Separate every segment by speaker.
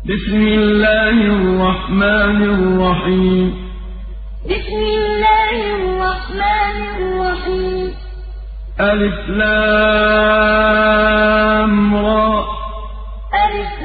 Speaker 1: بسم الله الرحمن الرحيم
Speaker 2: بسم الله الرحمن الرحيم
Speaker 1: ألف لام را
Speaker 2: ألف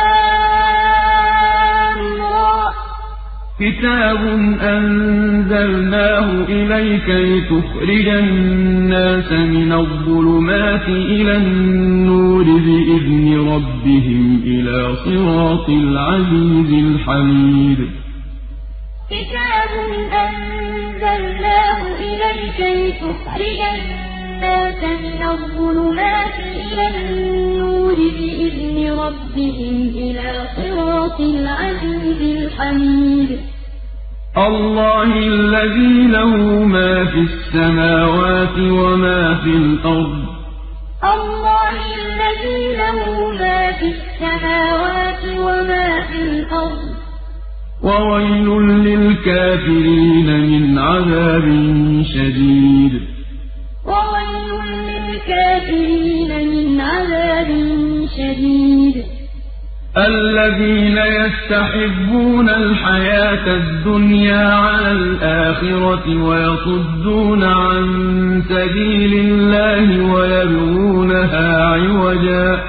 Speaker 2: لام را
Speaker 1: كتاب أنزلناه إليك لتخرج الناس من الظلمات إلى النور بإذن ربهم إلى صراط العزيز الحميد
Speaker 2: كتاب أنزلناه إليك لتخرج الناس من الظلمات إلى النور بإذن ربهم إلى صراط العزيز الحميد
Speaker 1: الله الذي له ما في السماوات وما في الأرض
Speaker 2: الله الذي له ما في السماوات وما في الأرض
Speaker 1: وويل للكافرين من عذاب شديد
Speaker 2: وويل للكافرين من عذاب شديد
Speaker 1: الذين يستحبون الحياة الدنيا على الآخرة ويصدون عن سبيل الله ويبغونها عوجا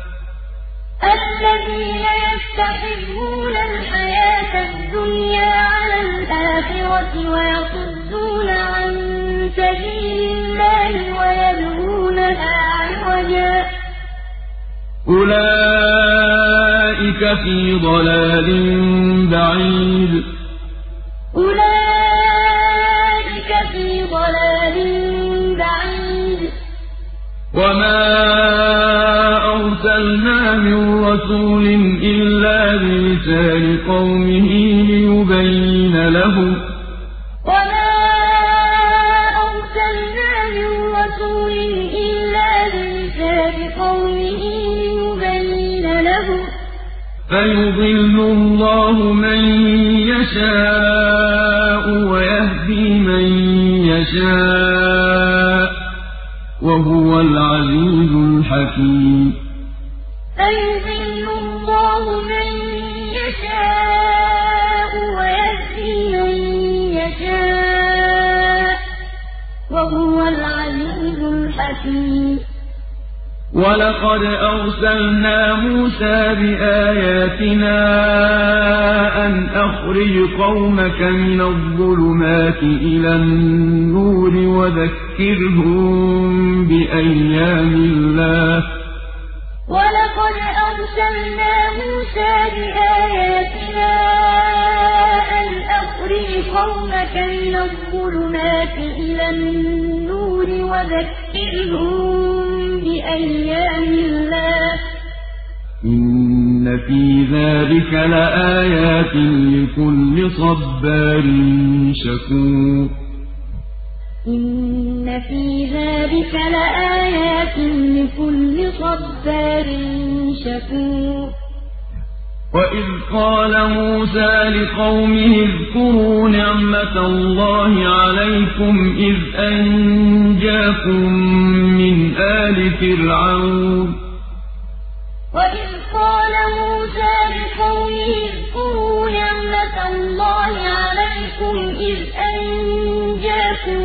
Speaker 2: الذين يستحبون الحياة الدنيا على الآخرة ويصدون عن سبيل الله ويبغونها عوجا
Speaker 1: أولئك في ضلال بعيد
Speaker 2: أولئك في ضلال بعيد
Speaker 1: وما أرسلنا من رسول إلا بلسان قومه ليبين لهم
Speaker 2: وما أرسلنا من رسول إلا بلسان قومه ليبين لهم
Speaker 1: فيضل الله من يشاء ويهدي من يشاء وهو العزيز الحكيم
Speaker 2: فيضل الله من يشاء ويهدي من يشاء وهو العزيز الحكيم
Speaker 1: ولقد أرسلنا موسى بآياتنا أن أخرج قومك من الظلمات إلى النور وذكرهم بأيام الله
Speaker 2: ولقد أرسلنا موسى بآياتنا أن أخرج قومك من الظلمات إلى النور وذكرهم بأيام الله
Speaker 1: إن في ذلك لآيات لكل صبار شكور
Speaker 2: إن في ذلك لآيات لكل صبار شكور
Speaker 1: وإذ قال موسى لقومه اذكروا نعمة الله عليكم إذ أنجاكم من آل فرعون
Speaker 2: وإذ قال موسى لقومه اذكروا نعمة الله عليكم إذ أنجاكم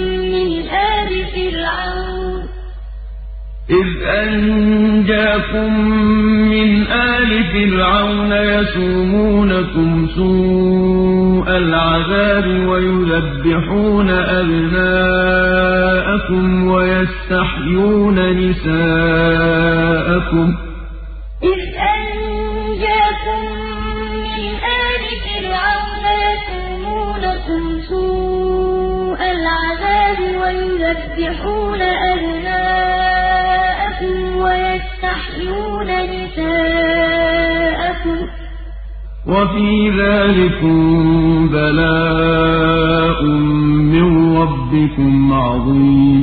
Speaker 2: من آل فرعون يسومونكم سوء العذاب ويذبحون أبناءكم ويستحيون نساءكم إذ أنجاكم من آل فرعون يسومونكم سوء العذاب ويذبحون أبناءكم ويستحيون نساءكم
Speaker 1: وفي ذلكم بلاء من ربكم عظيم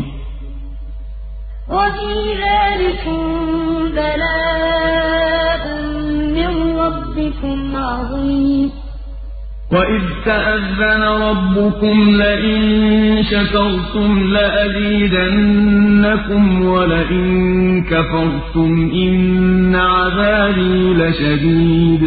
Speaker 2: وفي ذلكم بلاء من ربكم عظيم
Speaker 1: وَإِذْ تَأَذَّنَ رَبُّكُمْ لَئِن شَكَرْتُمْ لَأَزِيدَنَّكُمْ وَلَئِن كَفَرْتُمْ إِنَّ عَذَابِي لَشَدِيدٌ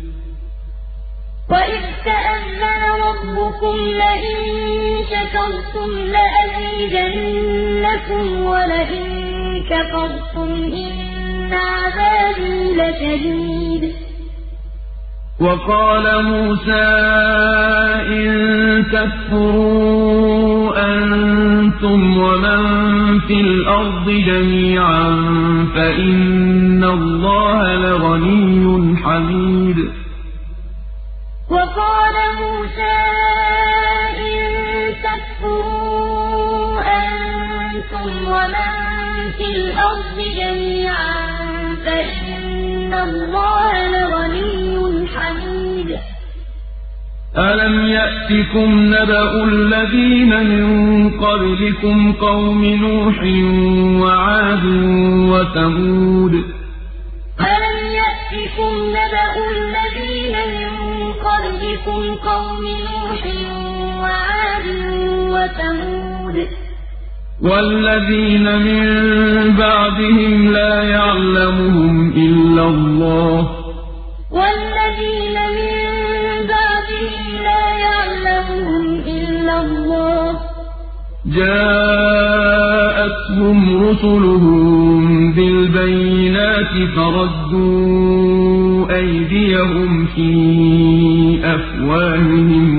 Speaker 2: وَإِذْ تَأَذَّنَ رَبُّكُمْ لَئِن شَكَرْتُمْ لَأَزِيدَنَّكُمْ وَلَئِن كَفَرْتُمْ إِنَّ عَذَابِي لَشَدِيدٌ
Speaker 1: وَقَالَ مُوسَىٰ إِن تَكْفُرُوا أَنتُمْ وَمَن فِي الْأَرْضِ جَمِيعًا فَإِنَّ اللَّهَ لَغَنِيٌّ حَمِيدٌ
Speaker 2: وَقَالَ مُوسَىٰ إِن تَكْفُرُوا أَنتُمْ وَمَن فِي الْأَرْضِ جَمِيعًا فَإِنَّ اللَّهَ لَغَنِيٌّ حَمِيدٌ
Speaker 1: أَلَمْ يَأْتِكُمْ نَبَأُ الَّذِينَ مِن قَبْلِكُمْ قَوْمِ نُوحٍ وَعَادٍ وَثَمُودَ
Speaker 2: أَلَمْ يَأْتِكُمْ نَبَأُ الَّذِينَ مِن قَبْلِكُمْ قَوْمِ نُوحٍ وَعَادٍ وَثَمُودَ
Speaker 1: وَالَّذِينَ مِن بَعْدِهِمْ لَا يَعْلَمُهُمْ إِلَّا اللَّهُ جاءتهم رسلهم بالبينات فردوا أيديهم في أفواههم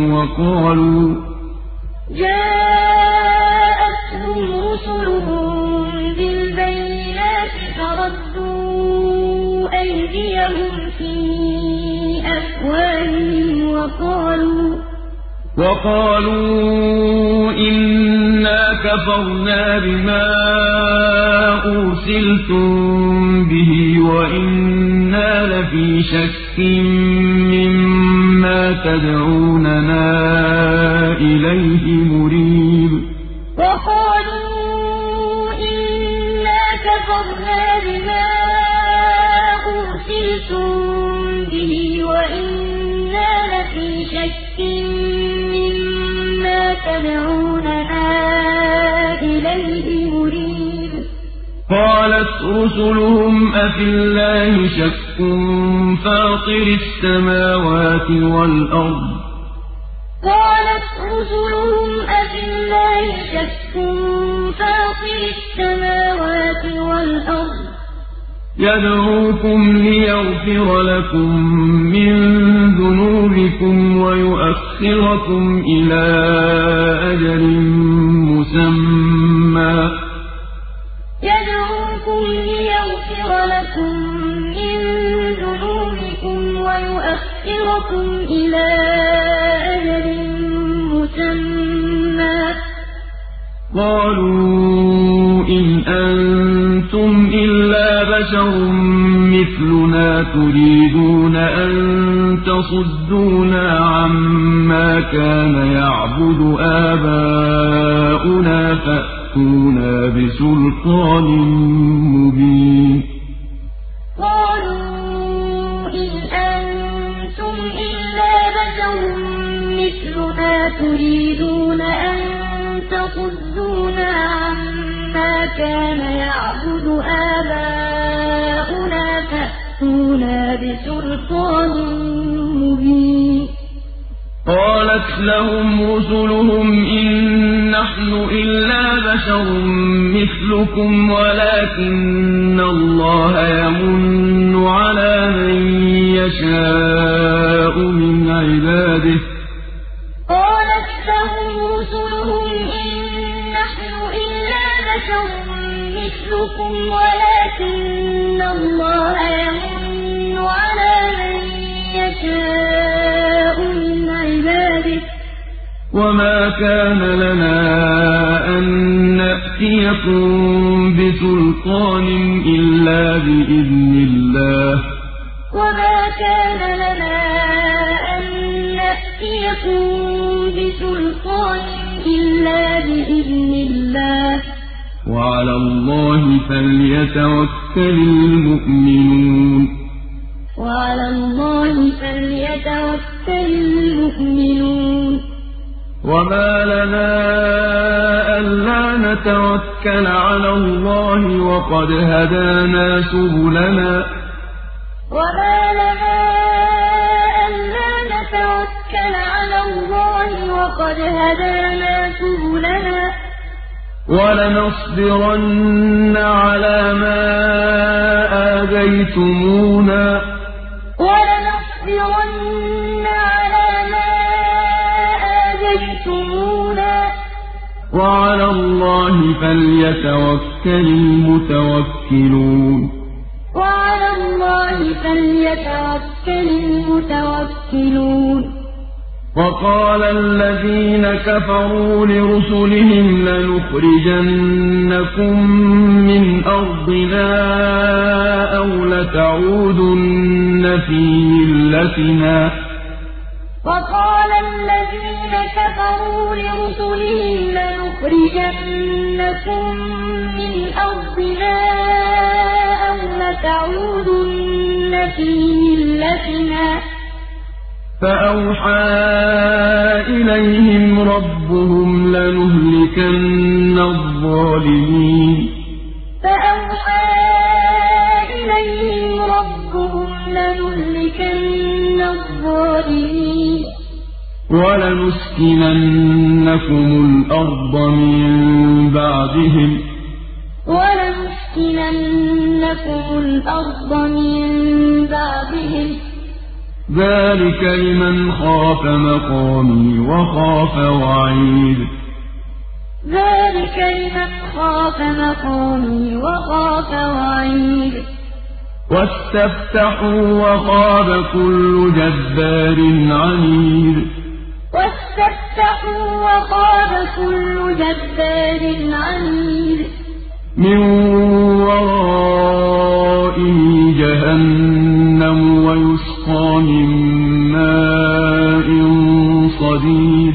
Speaker 1: وقالوا إنا كفرنا بما أرسلتم به وإنا لفي شك مما تدعوننا إليه مريب
Speaker 2: وقالوا إنا كفرنا بما أرسلتم به وإنا لفي شك مما تدعوننا إليه مريب
Speaker 1: قالت رسلهم أفي الله شك فاطر السماوات والأرض
Speaker 2: قالت رسلهم أفي الله شك فاطر السماوات والأرض
Speaker 1: يدعوكم ليغفر لكم من ذنوبكم ويؤخركم إلى أجل مسمى
Speaker 2: يدعوكم ليغفر لكم من ذنوبكم ويؤخركم إلى أجل مسمى
Speaker 1: قالوا إن أنتم إلا بشر مثلنا تريدون أن تصدونا عما كان يعبد آباؤنا فأتونا بسلطان مبين
Speaker 2: قالوا إن أنتم إلا بشر مثلنا تريدون أن تصدونا عما كان يعبد آباؤنا فأتونا بسلطان مبين
Speaker 1: قالت لهم رسلهم إن نحن إلا بشر مثلكم ولكن الله يمن على من يشاء من عباده
Speaker 2: قالت لهم رسلهم إن نحن إلا بشر مثلكم ولكن الله يمن على من يشاء من عباده
Speaker 1: وما كان لنا أن نأتيكم بسلطان إلا بإذن الله
Speaker 2: وما كان لنا أن نأتيكم بسلطان إلا بإذن الله
Speaker 1: وعلى الله فليتوكل المؤمنون
Speaker 2: وعلى الله فليتوكل المؤمنون
Speaker 1: وما لنا ألا نتوكل على الله وقد هدانا سبلنا
Speaker 2: وما لنا ألا نتوكل على الله وقد هدانا سبلنا
Speaker 1: ولنصبرن على ما آذيتمونا وعلى الله فليتوكل المتوكلون
Speaker 2: وعلى الله فليتوكل المتوكلون
Speaker 1: وقال الذين كفروا لرسلهم لنخرجنكم من أرضنا أو لتعودن في ملتنا
Speaker 2: وقال الذين كفروا لرسلهم لنخرجنكم من أرضنا أو لتعودن في ملتنا
Speaker 1: فأوحى إليهم ربهم لنهلكن الظالمين
Speaker 2: فأوحى إليهم ربهم لنهلكن الظالمين
Speaker 1: ولنسكننكم الأرض من بعدهم ذلك لمن خاف مقامي وخاف وعيد واستفتحوا وخاب كل جبار عنيد من ورائه جهنم ويسقى من ماء صديد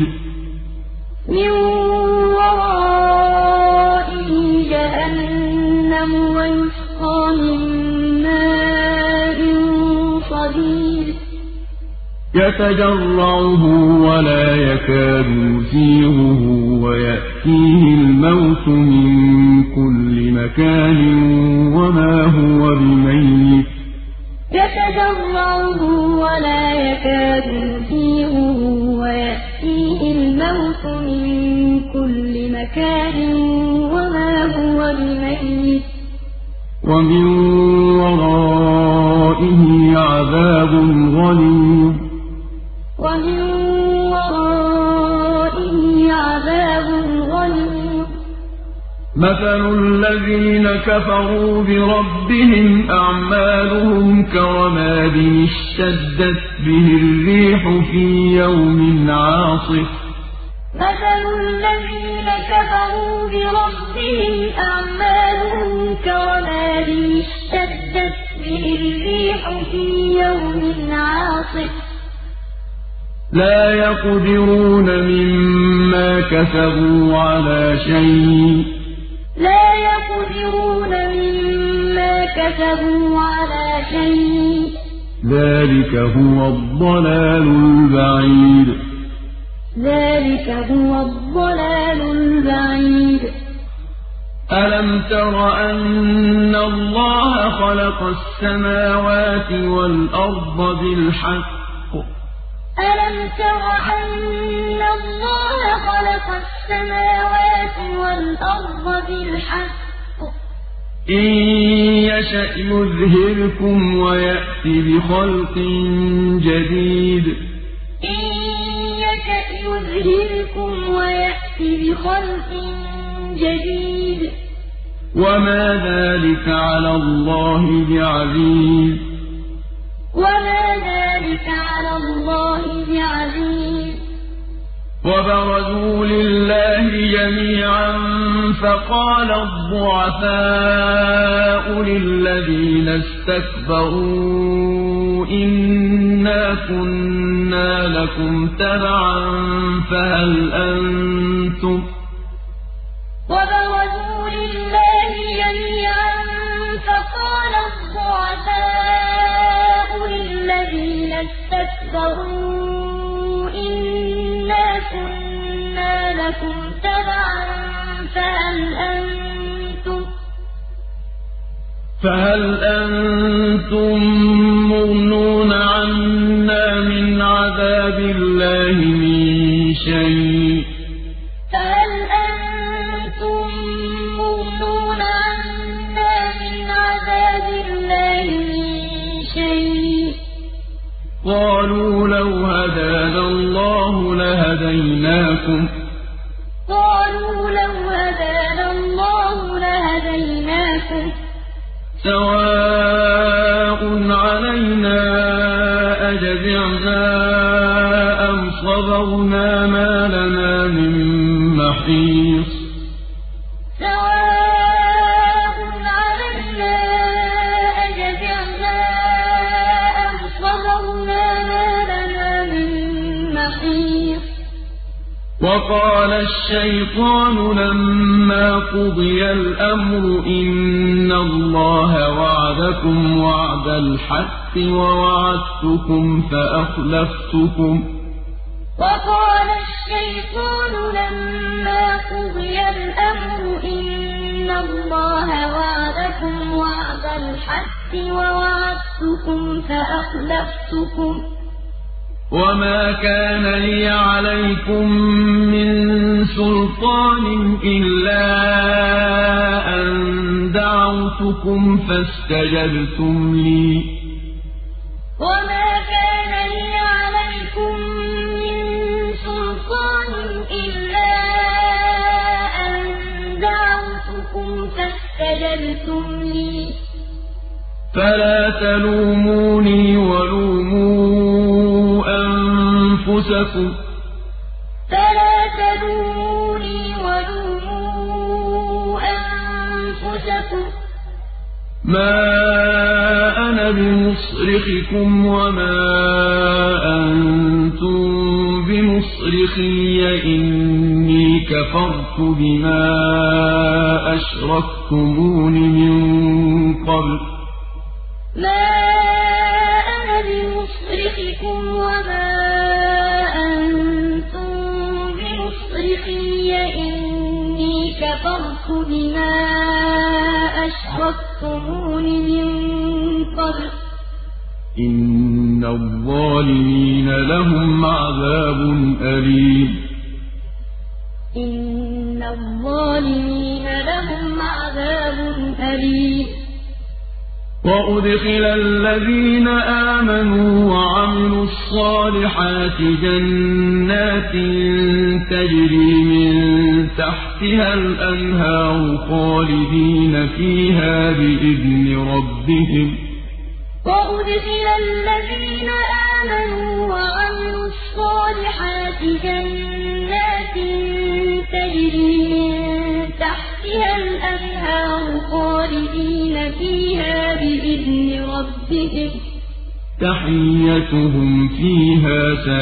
Speaker 1: يتجرعه ولا يكاد يسيغه ويأتيه الموت من كل مكان وما هو بميت ومن ورائه عذاب غليظ مثل الذين كفروا بربهم أعمالهم كرماد اشتدت به الريح في يوم عاصف لا يقدرون مما كسبوا على شيء ذلك هو الضلال البعيد ألم تر أن الله خلق السماوات والأرض بالحق إن يشأ يذهبكم ويأت بخلق جديد وما ذلك على الله بعزيز وبرزوا لله جميعا فقال الضعفاء للذين استكبروا إنا كنا لكم تبعا فهل أنتم
Speaker 2: اسْتَكْبَرُوا إِنَّا كُنَّا لَكُمْ تَبَعًا
Speaker 1: فَهَلْ أَنتُم مُّغْنُونَ عَنَّا مِنْ عَذَابِ اللَّهِ مِن شَيْءٍ ۚ
Speaker 2: فَهَلْ أَنتُم مُّغْنُونَ عَنَّا مِنْ عَذَابِ اللَّهِ مِن شَيْءٍ ۚ
Speaker 1: قَالُوا لَوْ هَدَانَا اللَّهُ لَهَدَيْنَاكُمْ سَوَاءٌ عَلَيْنَا أَجَزِعْنَا أَمْ صَبَرْنَا مَا لَنَا مِن مَّحِيصٍ
Speaker 2: سَوَاءٌ عَلَيْنَا أَجَزِعْنَا أَمْ صَبَرْنَا مَا لَنَا مِن مَّحِيصٍ
Speaker 1: وَقَالَ الشَّيْطَانُ لَمَّا قُضِيَ الْأَمْرُ إِنَّ اللَّهَ وَعَدَكُمْ وَعْدَ الْحَقِّ وَوَعَدتُّكُمْ فَأَخْلَفْتُكُمْ ۖ
Speaker 2: وَقَالَ الشَّيْطَانُ لَمَّا قُضِيَ الْأَمْرُ إِنَّ اللَّهَ وَعَدَكُمْ وَعْدَ الْحَقِّ وَوَعَدتُّكُمْ فَأَخْلَفْتُكُمْ ۖ
Speaker 1: وَمَا كَانَ لِيَ عَلَيْكُم مِّن سُلْطَانٍ إِلَّا أَن دَعَوْتُكُمْ فَاسْتَجَبْتُمْ لِي ۖ
Speaker 2: وَمَا كَانَ لِيَ عَلَيْكُم مِّن سُلْطَانٍ إِلَّا أَن دَعَوْتُكُمْ فَاسْتَجَبْتُمْ لِي ۖ فَلَا
Speaker 1: تَلُومُونِي وَلُومُوا أَنفُسَكُم مَّا أَنَا بِمُصْرِخِكُمْ وَمَا أَنتُم بِمُصْرِخِيَّ ۖ إِنِّي كَفَرْتُ بِمَا أَشْرَكْتُمُونِ مِن قَبْلُ ۗ
Speaker 2: مَا أَنَا بِمُصْرِخِكُمْ وَمَا أَنتُم بِمُصْرِخِيَّ ۖ إِنِّي كَفَرْتُ بِمَا أَشْرَكْتُمُونِ مِن قَبْلُ ۗ
Speaker 1: إِنَّ الظَّالِمِينَ لَهُمْ عَذَابٌ أَلِيمٌ
Speaker 2: إِنَّ الظَّالِمِينَ لَهُمْ عَذَابٌ أَلِيمٌ
Speaker 1: وَأُدْخِلَ الَّذِينَ آمَنُوا وَعَمِلُوا الصَّالِحَاتِ جَنَّاتٍ تَجْرِي مِن تَحْتِهَا الْأَنْهَارُ خَالِدِينَ فِيهَا بِإِذْنِ رَبِّهِمْ ۖ
Speaker 2: وَأُدْخِلَ الَّذِينَ آمَنُوا وَعَمِلُوا الصَّالِحَاتِ جَنَّاتٍ تَجْرِي مِن تَحْتِهَا الْأَنْهَارُ خَالِدِينَ فِيهَا بِإِذْنِ رَبِّهِمْ ۖ
Speaker 1: تَحِيَّتُهُمْ فِيهَا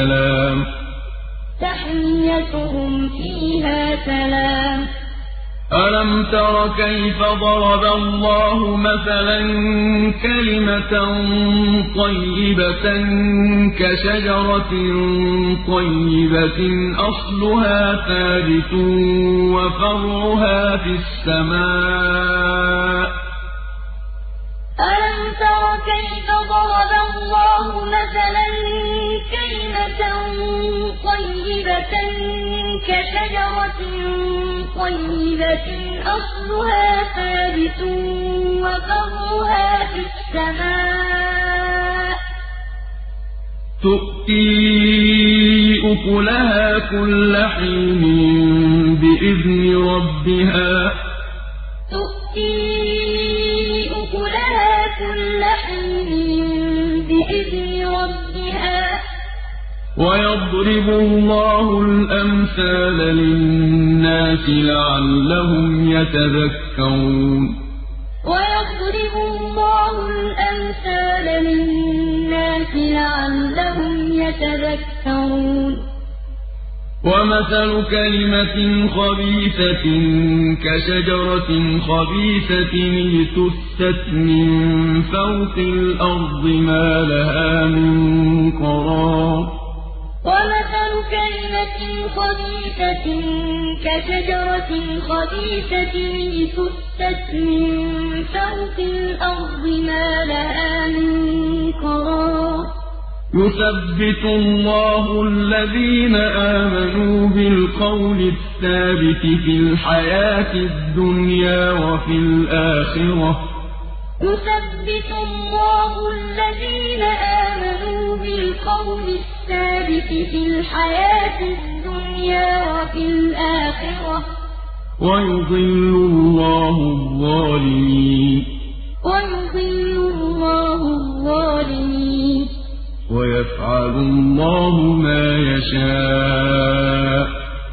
Speaker 1: سَلَامٌ أَلَمْ تَرَ كَيْفَ ضَرَبَ اللَّهُ مَثَلًا كَلِمَةً طَيِّبَةً كَشَجَرَةٍ طَيِّبَةٍ أَصْلُهَا ثَابِتٌ وَفَرْعُهَا فِي السَّمَاءِ
Speaker 2: أَلَمْ تَرَ كَيْفَ ضَرَبَ اللَّهُ مَثَلًا كَلِمَةً طَيِّبَةً كَشَجَرَةٍ طَيِّبَةٍ أَصْلُهَا ثَابِتٌ وَفَرْعُهَا فِي السَّمَاءِ
Speaker 1: تُؤْتِي أُكُلَهَا كُلَّ حِينٍ بِإِذْنِ رَبِّهَا وَيَضْرِبُ اللَّهُ الْأَمْثَالَ لِلنَّاسِ لَعَلَّهُمْ يَتَذَكَّرُونَ
Speaker 2: وَيَضْرِبُ اللَّهُ الْأَمْثَالَ لِلنَّاسِ لَعَلَّهُمْ يَتَذَكَّرُونَ
Speaker 1: وَمَثَلُ كَلِمَةٍ خَبِيثَةٍ كَشَجَرَةٍ خَبِيثَةٍ اجْتُثَّتْ مِن فَوْقِ الْأَرْضِ مَا لَهَا مِن
Speaker 2: ومثل كلمة خبيثة كشجرة خبيثة اجتثت من فوق الأرض ما لها من قرار
Speaker 1: يثبت الله الذين آمنوا بالقول الثابت في الحياة الدنيا وفي الآخرة
Speaker 2: يثبت الله الذين آمنوا بالقول الثابت في الحياة الدنيا وفي الآخرة
Speaker 1: ويضل الله الظالمين ويفعل الله ما يشاء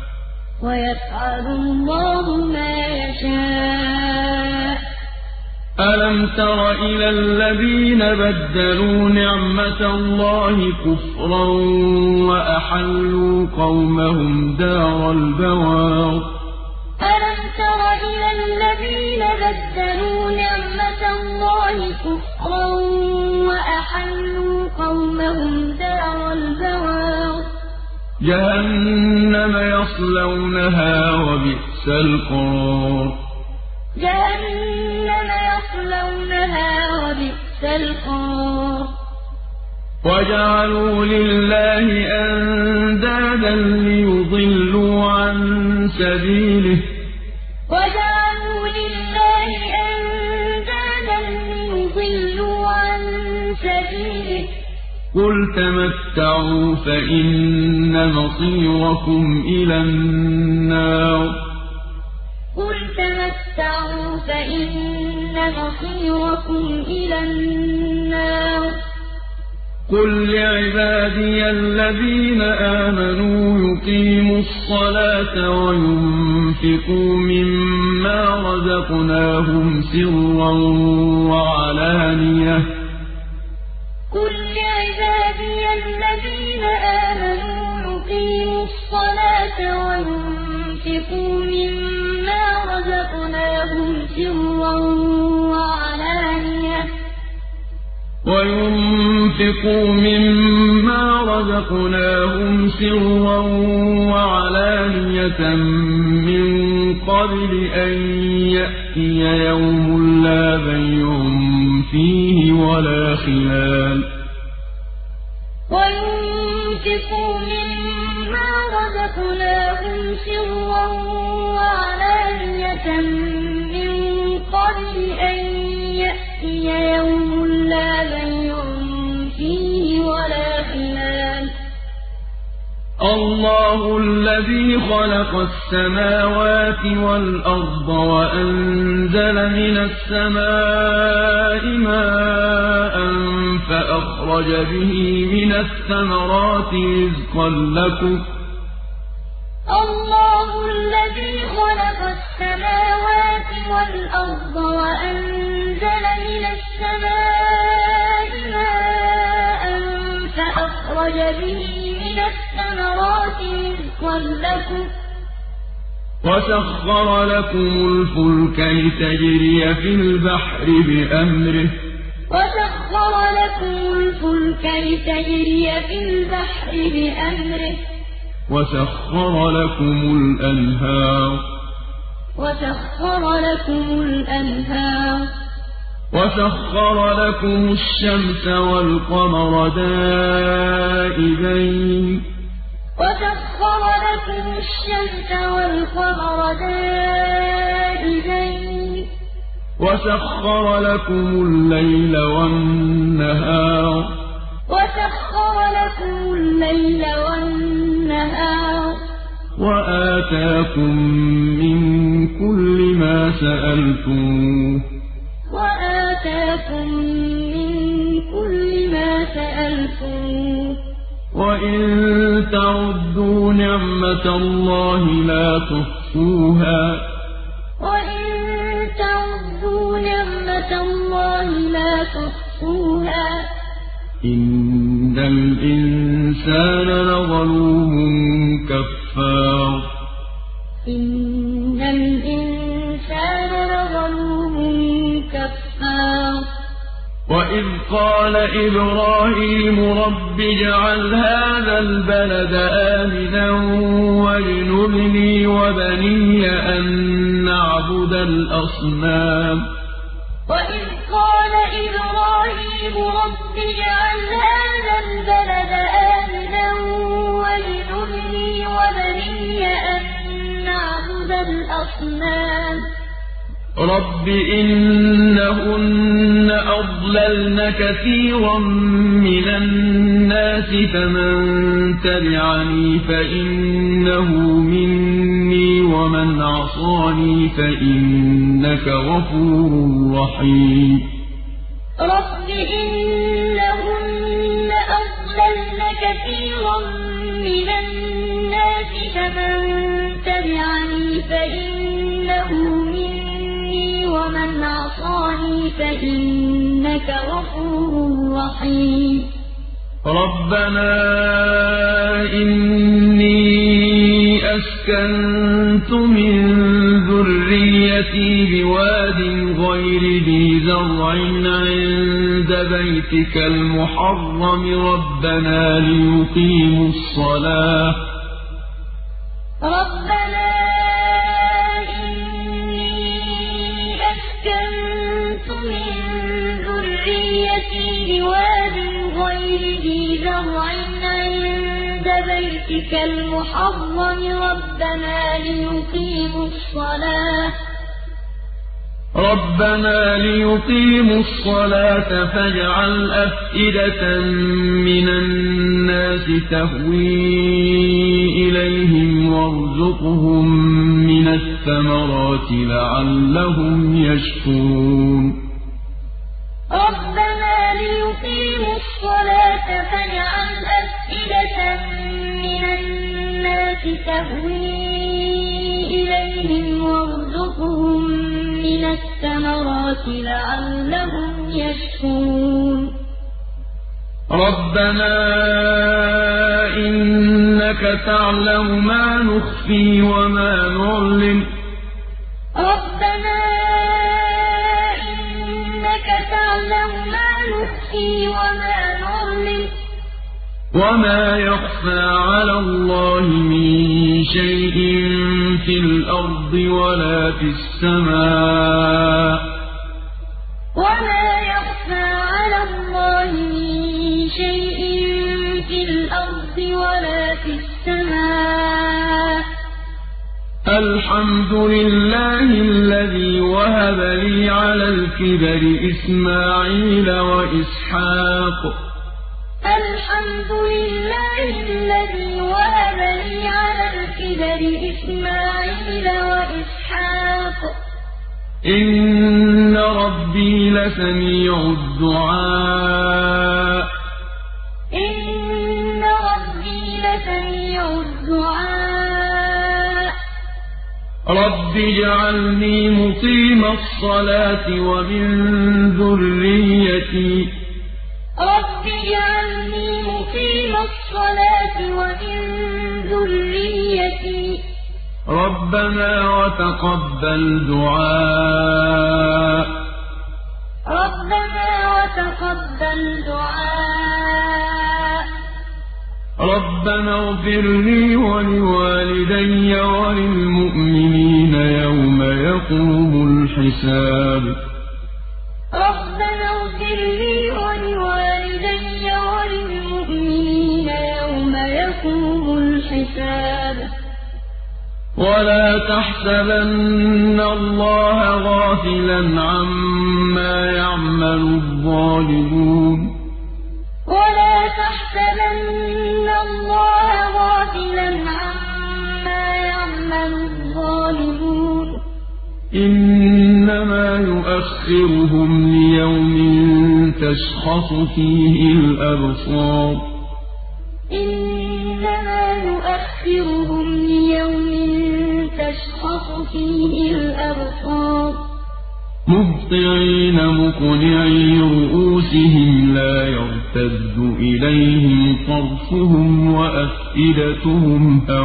Speaker 1: ألم تر إلى الذين بدلوا نعمة الله كفرا وأحلوا قومهم دار البوار
Speaker 2: ألم تر إلى الذين بدلوا نعمة الله كفرا وأحلوا قومهم دار البوار
Speaker 1: جهنم يصلونها وبئس القرار وجعلوا لله أندادا ليضلوا عن سبيله قل تمتعوا فإن مصيركم إلى النار قل لعبادي الذين آمنوا يقيموا الصلاة وينفقوا مما رزقناهم سرا وعلانية من قبل أن يأتي يوم لا بيع فيه ولا خلال
Speaker 2: وينفقوا مما رزقناهم سرا وعلانية من قبل أن يأتي يوم لا بيع فيه ولا خلال
Speaker 1: الله الذي خلق السماوات والأرض وأنزل من السماء ماء فأخرج به من الثمرات رزقا لكم
Speaker 2: الله الذي خلق السماوات والأرض وأنزل من السماء ماء فأخرج به من الثمرات رزقا لكم
Speaker 1: وسخر لكم الفلك لتجري في البحر بأمره وسخر لكم الأنهار وسخر لكم الشمس والقمر دائبين وسخر لكم الليل والنهار وآتاكم من كل ما سألتموه وإن تعدوا نعمة الله لا تحصوها إن الإنسان لظلوم كفار وإذ قال إبراهيم رب اجعل هذا البلد آمنا واجنبني وبني أن نعبد الأصنام
Speaker 2: وإذ قال إبراهيم رب اجعل هذا البلد آمنا واجنبني وبني أن نعبد الأصنام
Speaker 1: رب إنهن أضللن كثيرا من الناس فمن تبعني فإنه مني ومن عصاني فإنك غفور رحيم
Speaker 2: رب إنهن أضللن كثيرا من الناس فمن تبعني فإنه مني ومن عصاني فإنك غفور رحيم
Speaker 1: ربنا إني أسكنت من ذريتي بواد غير ذي زرع عند بيتك المحرم ربنا ليقيموا الصلاة
Speaker 2: ربنا أسكنت من ذريتي بواد غير ذي زرع عند بيتك المحرم ربنا ليقيموا الصلاة فاجعل أفئدة من الناس تهوي إليهم وارزقهم من الثمرات لعلهم يشكرون ربنا ليقيموا الصلاة فاجعل أفئدة من الناس تهوي إليهم وارزقهم من الثمرات لعلهم يشكرون
Speaker 1: ربنا إنك تعلم ما نخفي وما نعلن
Speaker 2: ربنا إنك تعلم ما نخفي وما نعلن
Speaker 1: وما يخفى على الله من شيء في الأرض ولا في السماء
Speaker 2: وما يخفى على الله من شيء في الأرض ولا في السماء
Speaker 1: الحمد لله الذي وهب لي على الكبر إسماعيل وإسحاق
Speaker 2: الحمد لله الذي وهب لي على الكبر إسماعيل وإسحاق
Speaker 1: إن ربي لسميع الدعاء
Speaker 2: إن ربي لسميع الدعاء
Speaker 1: رب اجعلني مقيم الصلاة ومن ذريتي
Speaker 2: رب اجعلني مقيم الصلاة ومن ذريتي
Speaker 1: ربنا وتقبل دعاء
Speaker 2: ربنا وتقبل دعاء
Speaker 1: ربنا اغفر لي ولوالدي وللمؤمنين يوم يقوم الحساب
Speaker 2: ربنا اغفر لي ولوالدي وللمؤمنين يوم يقوم الحساب
Speaker 1: ولا تحسبن الله غافلا عما يعمل الظالمون
Speaker 2: ولا تحسبن الله غافلا عما يعمل الظالمون
Speaker 1: إنما يؤخرهم ليوم تشخص فيه الأبصار
Speaker 2: إنما يؤخرهم ليوم تشخص فيه الأبصار
Speaker 1: مهطعين مقنعي رؤوسهم لا يرتد إليهم طرفهم وأفئدتهم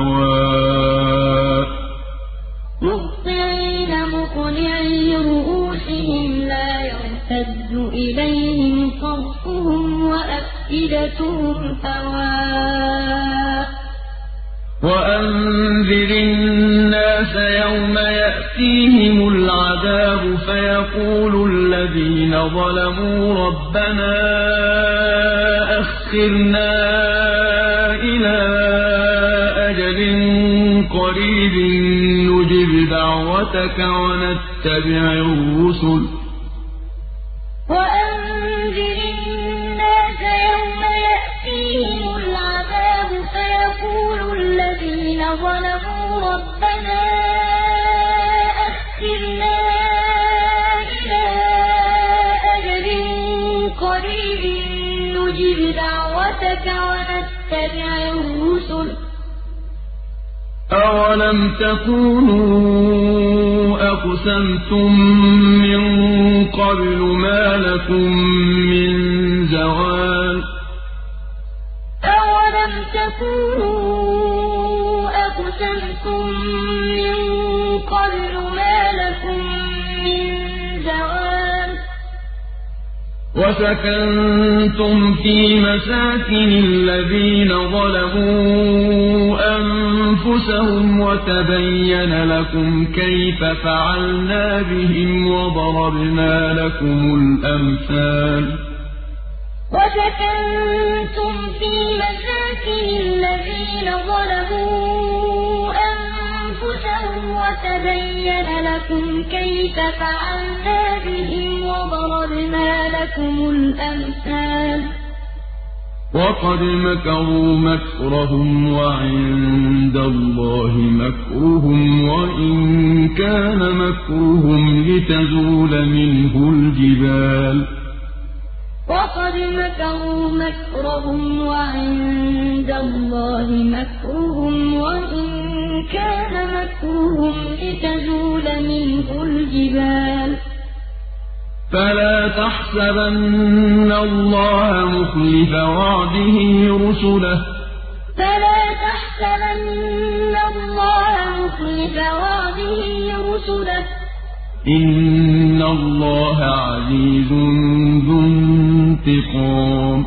Speaker 1: هواء
Speaker 2: مهطعين مقنعي رؤوسهم لا يرتد يرتد إليهم طرفهم وأفئدتهم هواء
Speaker 1: وأنذر الناس يوم يأتيهم العذاب فيقول الذين ظلموا ربنا أخرنا إلى أجل قريب نجب دعوتك ونتبع الرسل
Speaker 2: وأنذر الناس يوم يأتيهم العذاب فيقول الذين ظلموا ربنا أخرنا إلى أجل قريب نجب دعوتك ونتبع الرسل
Speaker 1: أولم تكونوا أقسمتم من قبل ما لكم من زوال
Speaker 2: أولم تكونوا أقسمتم من قبل ما لكم من زوال
Speaker 1: وسكنتم في مساكن الذين ظلموا أنفسهم وتبين لكم كيف فعلنا بهم وضربنا لكم الأمثال
Speaker 2: وسكنتم في مساكن الذين ظلموا أنفسهم وتبين لكم كيف فعلنا بهم وضربنا لكم الأمثال
Speaker 1: وقد مكروا مكرهم وعند الله مكرهم وإن كان مكرهم لتزول منه الجبال
Speaker 2: وقد مكروا مكرهم وعند الله مكرهم وإن كان مكرهم لتزول منه الجبال
Speaker 1: فلا تحسبن الله مخلف وعده رسله
Speaker 2: فلا تحسبن الله مخلف وعده رسله
Speaker 1: إن الله عزيز ذو انتقام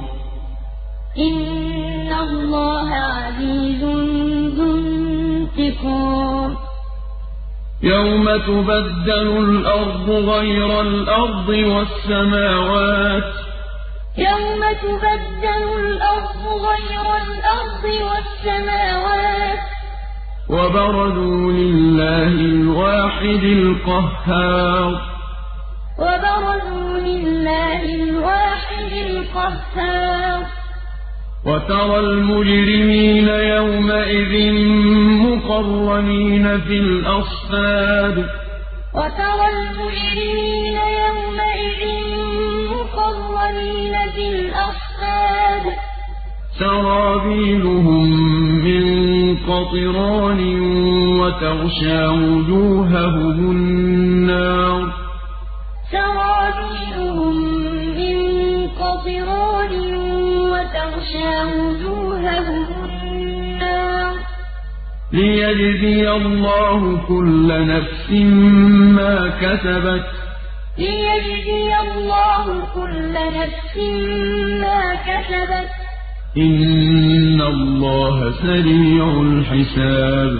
Speaker 2: إن الله عزيز ذو انتقام
Speaker 1: يوم تبدل الأرض غير الأرض والسماوات
Speaker 2: يوم تبدل الأرض غير الأرض والسماوات
Speaker 1: وبرزوا لله الواحد القهار
Speaker 2: وبرزوا لله الواحد القهار
Speaker 1: وترى المجرمين يومئذ مقرنين في الأصفاد
Speaker 2: وترى المجرمين يومئذ مقرنين في الأصفاد
Speaker 1: سرابيلهم من قطران وتغشى وجوههم النار
Speaker 2: سرابيلهم من قطران وتغشى وجوههم النار
Speaker 1: ليجزي الله كل نفس ما كسبت
Speaker 2: ليجزي الله كل نفس ما كسبت
Speaker 1: إن الله سريع الحساب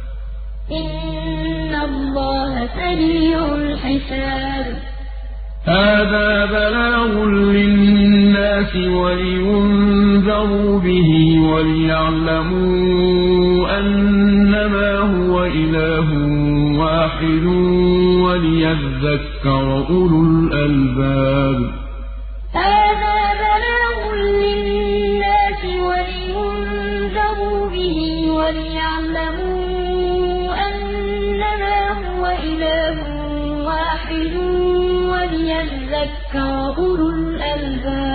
Speaker 2: إن الله سريع الحساب
Speaker 1: هذا بلاغ للناس ولينذروا به وليعلموا أنما هو إله واحد وليذكر أولو الألباب
Speaker 2: هذا بلاغ للناس ولينذروا به وليعلموا أنما هو إله واحد وليذكر أولو الألباب